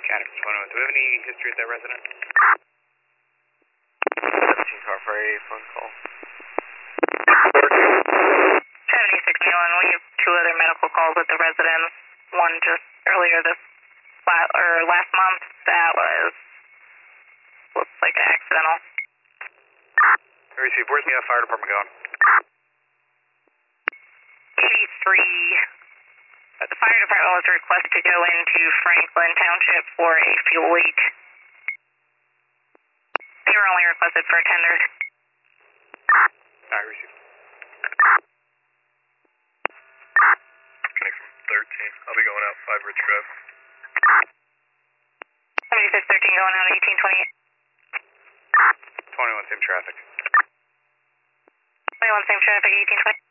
County from 21. Do we have any history with that resident? 17 car for a phone call. 7621, we have two other medical calls with the residents. One just earlier last month that looks like an accidental. Receive, where's the fire department going? 83. The fire department was requested to go into Franklin Township for a fuel leak. They were only requested for a tender. Alright, receive. Connect from 13. I'll be going out 5 Rich Drive. 7613 going out 1828. 21, same traffic. 21, same traffic, 1820.